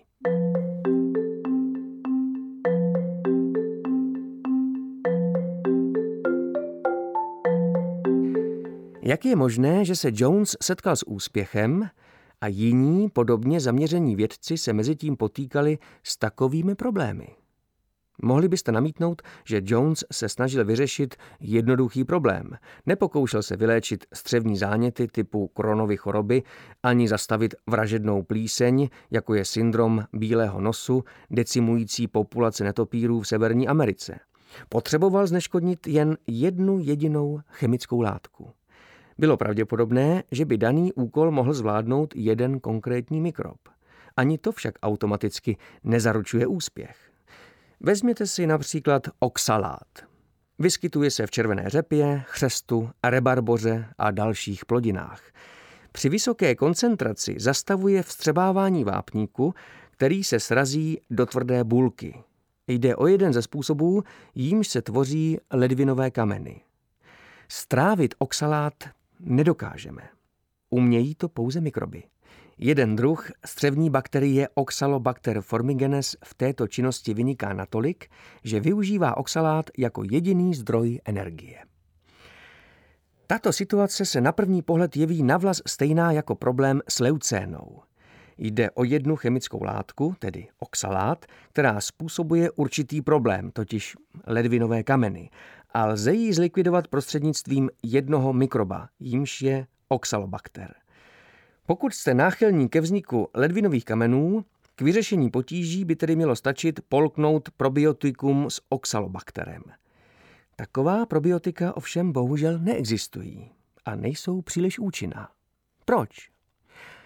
Jak je možné, že se Jones setkal s úspěchem a jiní podobně zaměření vědci se mezitím potýkali s takovými problémy? Mohli byste namítnout, že Jones se snažil vyřešit jednoduchý problém. Nepokoušel se vyléčit střevní záněty typu Crohnovy choroby ani zastavit vražednou plíseň, jako je syndrom bílého nosu, decimující populace netopýrů v Severní Americe. Potřeboval zneškodnit jen jednu jedinou chemickou látku. Bylo pravděpodobné, že by daný úkol mohl zvládnout jeden konkrétní mikrob. Ani to však automaticky nezaručuje úspěch. Vezměte si například oxalát. Vyskytuje se v červené řepě, chřestu, rebarboře a dalších plodinách. Při vysoké koncentraci zastavuje vstřebávání vápníku, který se srazí do tvrdé bulky. Jde o jeden ze způsobů, jímž se tvoří ledvinové kameny. Strávit oxalát nedokážeme. Umějí to pouze mikroby. Jeden druh střevní bakterie Oxalobacter formigenes v této činnosti vyniká natolik, že využívá oxalát jako jediný zdroj energie. Tato situace se na první pohled jeví navlas stejná jako problém s leucénou. Jde o jednu chemickou látku, tedy oxalát, která způsobuje určitý problém, totiž ledvinové kameny, a lze ji zlikvidovat prostřednictvím jednoho mikroba, jímž je Oxalobacter. Pokud jste náchylní ke vzniku ledvinových kamenů, k vyřešení potíží by tedy mělo stačit polknout probiotikum s oxalobakterem. Taková probiotika ovšem bohužel neexistují a nejsou příliš účinná. Proč?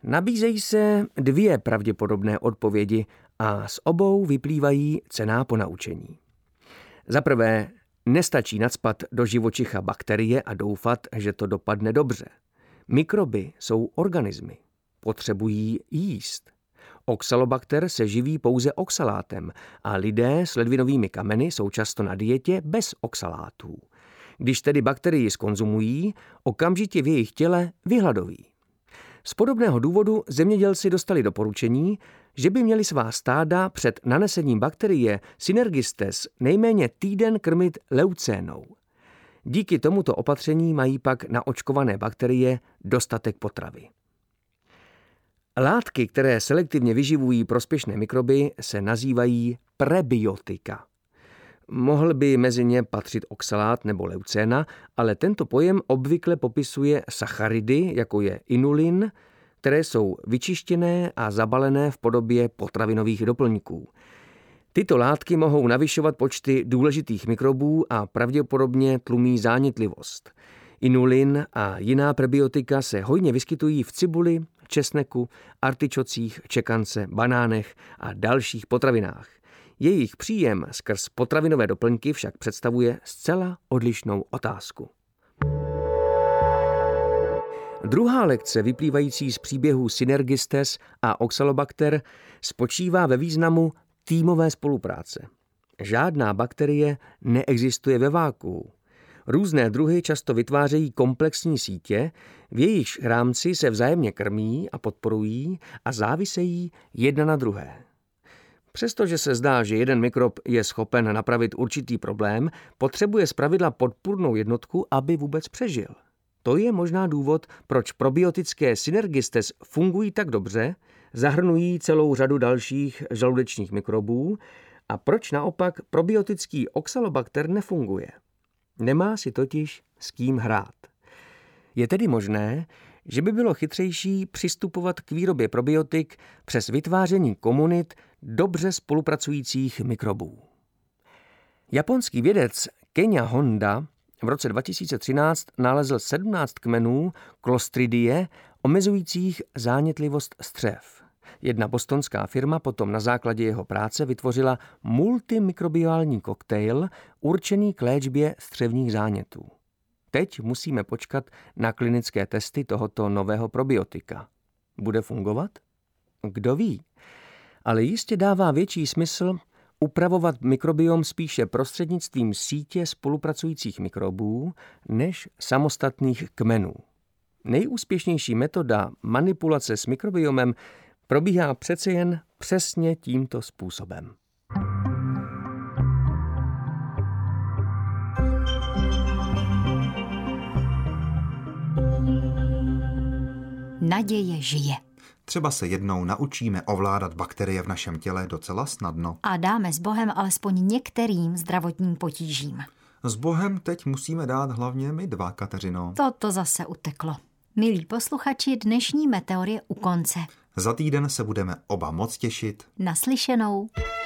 Nabízejí se dvě pravděpodobné odpovědi a z obou vyplývají cenná ponaučení. Za prvé, nestačí nacpat do živočicha bakterie a doufat, že to dopadne dobře. Mikroby jsou organismy. Potřebují jíst. Oxalobakter se živí pouze oxalátem a lidé s ledvinovými kameny jsou často na dietě bez oxalátů. Když tedy bakterii skonzumují, okamžitě v jejich těle vyhladoví. Z podobného důvodu zemědělci dostali doporučení, že by měli svá stáda před nanesením bakterie Synergistes nejméně týden krmit leucénou. Díky tomuto opatření mají pak naočkované bakterie dostatek potravy. Látky, které selektivně vyživují prospěšné mikroby, se nazývají prebiotika. Mohl by mezi ně patřit oxalát nebo leucéna, ale tento pojem obvykle popisuje sacharidy, jako je inulin, které jsou vyčištěné a zabalené v podobě potravinových doplňků. Tyto látky mohou navyšovat počty důležitých mikrobů a pravděpodobně tlumí zánětlivost. Inulin a jiná prebiotika se hojně vyskytují v cibuli, česneku, artičocích, čekance, banánech a dalších potravinách. Jejich příjem skrz potravinové doplňky však představuje zcela odlišnou otázku. Druhá lekce, vyplývající z příběhů Synergistes a Oxalobacter, spočívá ve významu týmové spolupráce. Žádná bakterie neexistuje ve vákuu. Různé druhy často vytvářejí komplexní sítě, v jejichž rámci se vzájemně krmí a podporují a závisejí jedna na druhé. Přestože se zdá, že jeden mikrob je schopen napravit určitý problém, potřebuje zpravidla podpůrnou jednotku, aby vůbec přežil. To je možná důvod, proč probiotické Synergistes fungují tak dobře, zahrnují celou řadu dalších žaludečních mikrobů a proč naopak probiotický Oxalobacter nefunguje. Nemá si totiž s kým hrát. Je tedy možné, že by bylo chytřejší přistupovat k výrobě probiotik přes vytváření komunit dobře spolupracujících mikrobů. Japonský vědec Kenya Honda v roce dva tisíce třináct nalezl sedmnáct kmenů Clostridie omezujících zánětlivost střev. Jedna bostonská firma potom na základě jeho práce vytvořila multimikrobiální koktejl určený k léčbě střevních zánětů. Teď musíme počkat na klinické testy tohoto nového probiotika. Bude fungovat? Kdo ví? Ale jistě dává větší smysl upravovat mikrobiom spíše prostřednictvím sítě spolupracujících mikrobů než samostatných kmenů. Nejúspěšnější metoda manipulace s mikrobiomem probíhá přece jen přesně tímto způsobem. Naděje žije. Třeba se jednou naučíme ovládat bakterie v našem těle docela snadno. A dáme s Bohem alespoň některým zdravotním potížím. S Bohem teď musíme dát hlavně my dva, Kateřino. Toto zase uteklo. Milí posluchači, dnešní Meteor je u konce. Za týden se budeme oba moc těšit. Naslyšenou.